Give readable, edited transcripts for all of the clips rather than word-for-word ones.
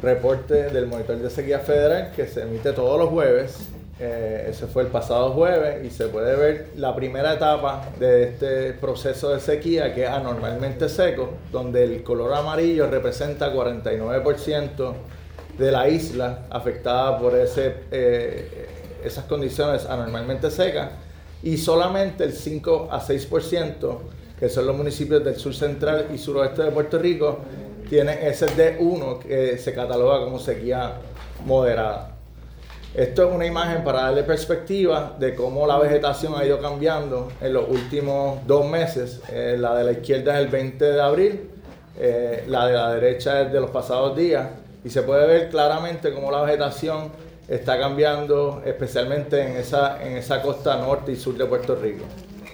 reporte del Monitor de Sequía Federal que se emite todos los jueves. Ese fue el pasado jueves y se puede ver la primera etapa de este proceso de sequía, que es anormalmente seco, donde el color amarillo representa 49% de la isla afectada por esas condiciones anormalmente secas, y solamente el 5 a 6%, que son los municipios del sur central y suroeste de Puerto Rico, tienen ese D1 que se cataloga como sequía moderada. Esto es una imagen para darle perspectiva de cómo la vegetación ha ido cambiando en los últimos 2 meses. La de la izquierda es el 20 de abril, la de la derecha es de los pasados días, y se puede ver claramente cómo la vegetación está cambiando, especialmente en esa costa norte y sur de Puerto Rico.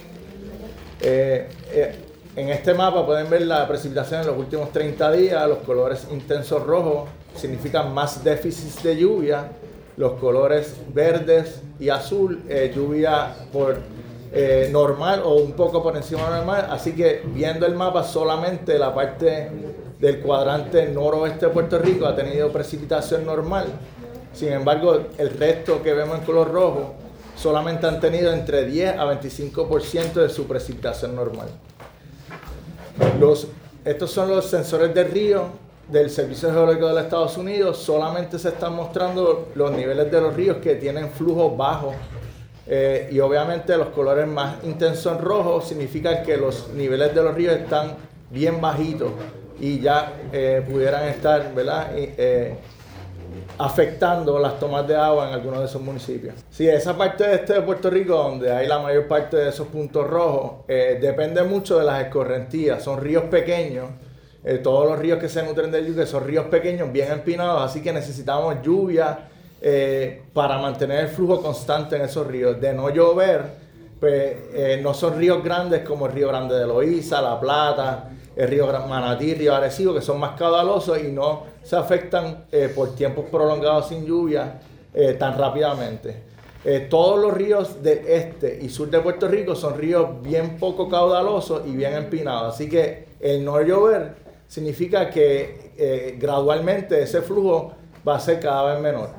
En este mapa pueden ver la precipitación en los últimos 30 días. Los colores intensos rojos significan más déficits de lluvia. Los colores verdes y azul, lluvia por normal o un poco por encima de normal. Así que viendo el mapa, solamente la parte del cuadrante noroeste de Puerto Rico ha tenido precipitación normal. Sin embargo, el resto que vemos en color rojo solamente han tenido entre 10 a 25% de su precipitación normal. Estos son los sensores de río del Servicio Geológico de los Estados Unidos. Solamente se están mostrando los niveles de los ríos que tienen flujos bajos, y obviamente los colores más intensos en rojo significan que los niveles de los ríos están bien bajitos y ya pudieran estar, ¿verdad?, afectando las tomas de agua en algunos de esos municipios. Sí, esa parte de Puerto Rico donde hay la mayor parte de esos puntos rojos, depende mucho de las escorrentías. Son ríos pequeños. Todos los ríos que se nutren del Yunque son ríos pequeños, bien empinados, así que necesitamos lluvia para mantener el flujo constante en esos ríos. De no llover, pues no son ríos grandes como el Río Grande de Loíza, La Plata, el río Manatí, Río Arecibo, que son más caudalosos y no se afectan por tiempos prolongados sin lluvia tan rápidamente. Todos los ríos del este y sur de Puerto Rico son ríos bien poco caudalosos y bien empinados, así que el no llover significa que gradualmente ese flujo va a ser cada vez menor.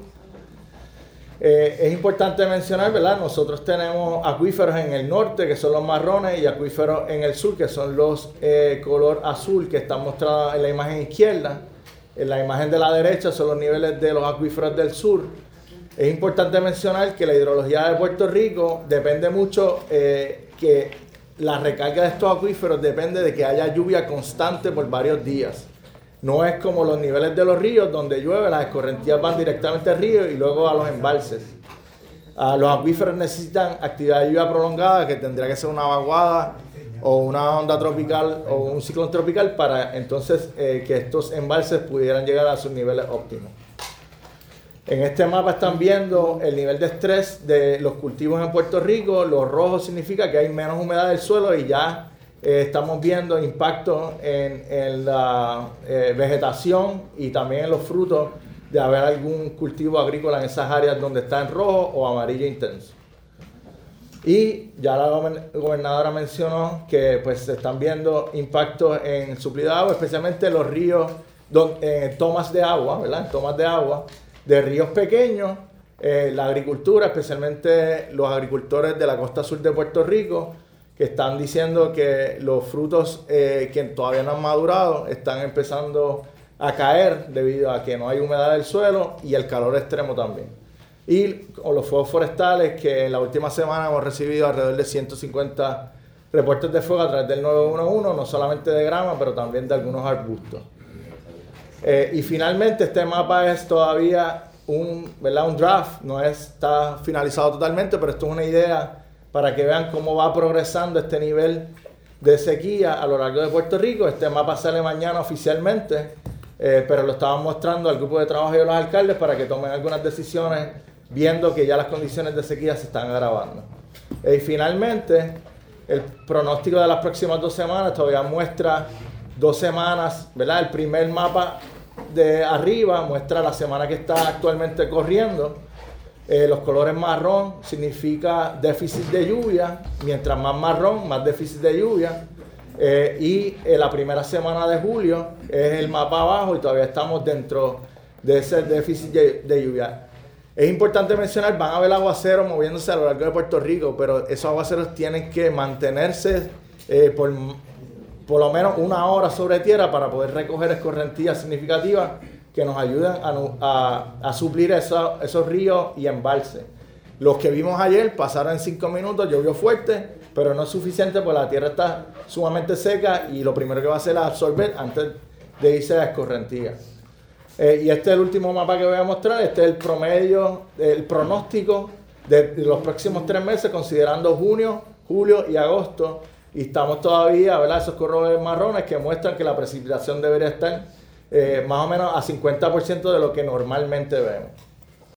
Es importante mencionar, ¿verdad? Nosotros tenemos acuíferos en el norte, que son los marrones, y acuíferos en el sur, que son los color azul, que están mostrados en la imagen izquierda. En la imagen de la derecha son los niveles de los acuíferos del sur. Es importante mencionar que la hidrología de Puerto Rico depende mucho, que la recarga de estos acuíferos depende de que haya lluvia constante por varios días. No es como los niveles de los ríos, donde llueve, las escorrentías van directamente al río y luego a los embalses. Los acuíferos necesitan actividad de lluvia prolongada, que tendría que ser una vaguada o una onda tropical o un ciclón tropical, para entonces que estos embalses pudieran llegar a sus niveles óptimos. En este mapa están viendo el nivel de estrés de los cultivos en Puerto Rico. Los rojos significa que hay menos humedad del suelo y ya estamos viendo impacto en la vegetación y también en los frutos de haber algún cultivo agrícola en esas áreas donde está en rojo o amarillo intenso. Y ya la gobernadora mencionó que pues se están viendo impactos en el suplido de agua, especialmente en los ríos, en tomas de agua, ¿verdad? En tomas de agua de ríos pequeños. La agricultura, especialmente los agricultores de la costa sur de Puerto Rico, que están diciendo que los frutos que todavía no han madurado están empezando a caer debido a que no hay humedad del suelo y el calor extremo también. Y con los fuegos forestales, que en la última semana hemos recibido alrededor de 150 reportes de fuego a través del 911, no solamente de grama, pero también de algunos arbustos. Y finalmente este mapa es todavía un draft, no está finalizado totalmente, pero esto es una idea para que vean cómo va progresando este nivel de sequía a lo largo de Puerto Rico. Este mapa sale mañana oficialmente, pero lo estamos mostrando al grupo de trabajo y a los alcaldes para que tomen algunas decisiones viendo que ya las condiciones de sequía se están agravando. Y finalmente, el pronóstico de las próximas 2 semanas todavía muestra 2 semanas, ¿verdad? El primer mapa de arriba muestra la semana que está actualmente corriendo. Los colores marrón significa déficit de lluvia, mientras más marrón, más déficit de lluvia. La primera semana de julio es el mapa abajo y todavía estamos dentro de ese déficit de lluvia. Es importante mencionar, van a haber aguaceros moviéndose a lo largo de Puerto Rico, pero esos aguaceros tienen que mantenerse por lo menos una hora sobre tierra para poder recoger escorrentías significativas que nos ayuden a suplir esos ríos y embalses. Los que vimos ayer pasaron en 5 minutos, llovió fuerte, pero no es suficiente porque la tierra está sumamente seca y lo primero que va a hacer es absorber antes de irse a la escorrentía. Y este es el último mapa que voy a mostrar. Este es el promedio, el pronóstico de los próximos 3 meses, considerando junio, julio y agosto. Y estamos todavía, ¿verdad? Esos colores marrones que muestran que la precipitación debería estar más o menos a 50% de lo que normalmente vemos.